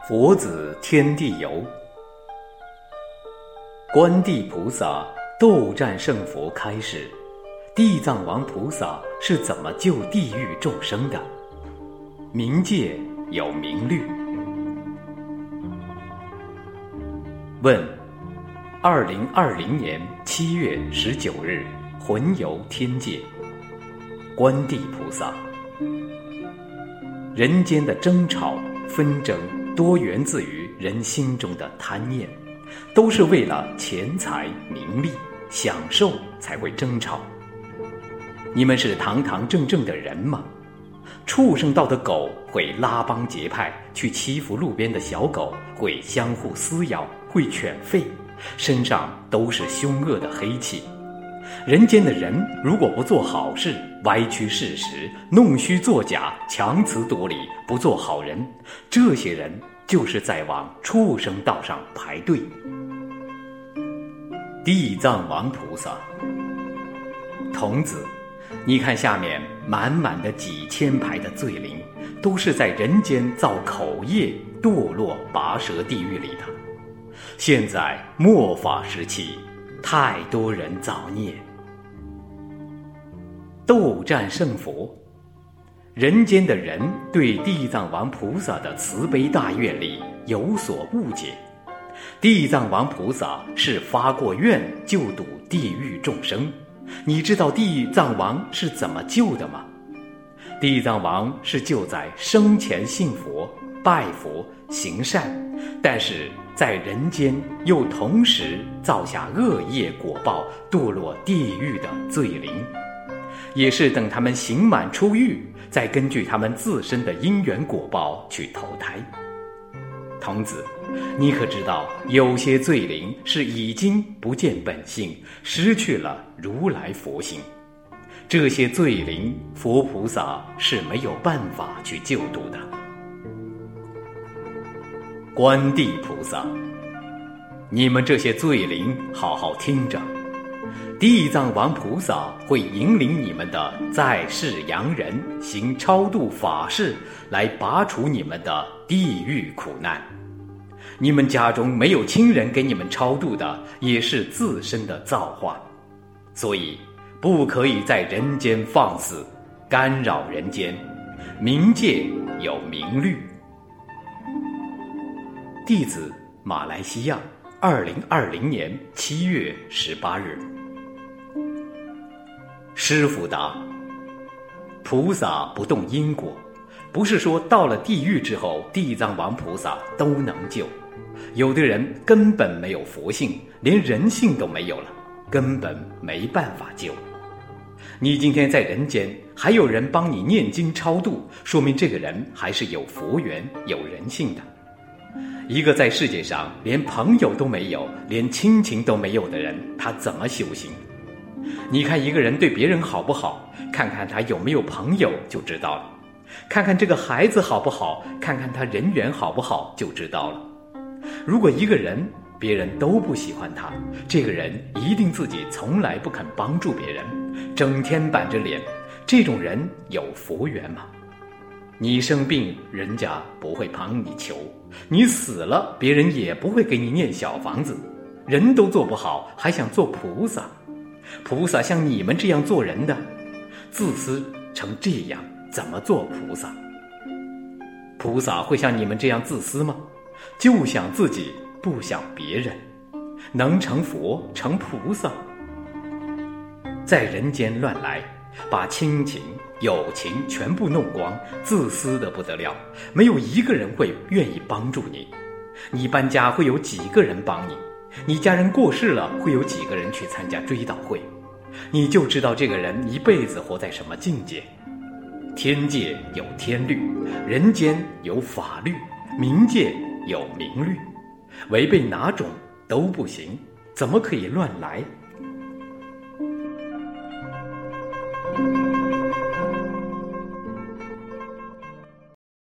佛子天地游。观地菩萨斗战胜佛开始，地藏王菩萨是怎么救地狱众生的？冥界有明律。问：2020年7月19日魂游天界，观地菩萨。人间的争吵纷争多源自于人心中的贪念，都是为了钱财名利享受才会争吵。你们是堂堂正正的人吗？畜生道的狗会拉帮结派去欺负路边的小狗，会相互撕咬，会犬吠，身上都是凶恶的黑气。人间的人如果不做好事，歪曲事实，弄虚作假，强词夺理，不做好人，这些人就是在往畜生道上排队。地藏王菩萨，童子，你看下面满满的几千排的罪灵，都是在人间造口业，堕落拔舌地狱里的。现在末法时期，太多人造孽。斗战胜佛，人间的人对地藏王菩萨的慈悲大愿力有所误解。地藏王菩萨是发过愿救度地狱众生，你知道地藏王是怎么救的吗？地藏王是救在生前信佛、拜佛、行善，但是在人间又同时造下恶业果报，堕落地狱的罪灵。也是等他们刑满出狱，再根据他们自身的因缘果报去投胎。童子，你可知道有些罪灵是已经不见本性，失去了如来佛性，这些罪灵佛菩萨是没有办法去救度的。观地菩萨，你们这些罪灵好好听着，地藏王菩萨会引领你们的在世洋人行超度法事，来拔除你们的地狱苦难。你们家中没有亲人给你们超度的，也是自身的造化，所以不可以在人间放肆，干扰人间。冥界有明律。弟子马来西亚2020年7月18日。师父答：菩萨不动因果，不是说到了地狱之后地藏王菩萨都能救。有的人根本没有佛性，连人性都没有了，根本没办法救。你今天在人间还有人帮你念经超度，说明这个人还是有佛缘有人性的。一个在世界上连朋友都没有，连亲情都没有的人，他怎么修行？你看一个人对别人好不好，看看他有没有朋友就知道了。看看这个孩子好不好，看看他人缘好不好就知道了。如果一个人别人都不喜欢他，这个人一定自己从来不肯帮助别人，整天板着脸，这种人有佛缘吗？你生病人家不会帮你求，你死了别人也不会给你念小房子，人都做不好还想做菩萨？菩萨像你们这样做人的，自私成这样，怎么做菩萨？菩萨会像你们这样自私吗？就想自己，不想别人，能成佛成菩萨？在人间乱来，把亲情友情全部弄光，自私的不得了，没有一个人会愿意帮助你。你搬家会有几个人帮你？你家人过世了，会有几个人去参加追悼会？你就知道这个人一辈子活在什么境界。天界有天律，人间有法律，冥界有冥律，违背哪种都不行，怎么可以乱来？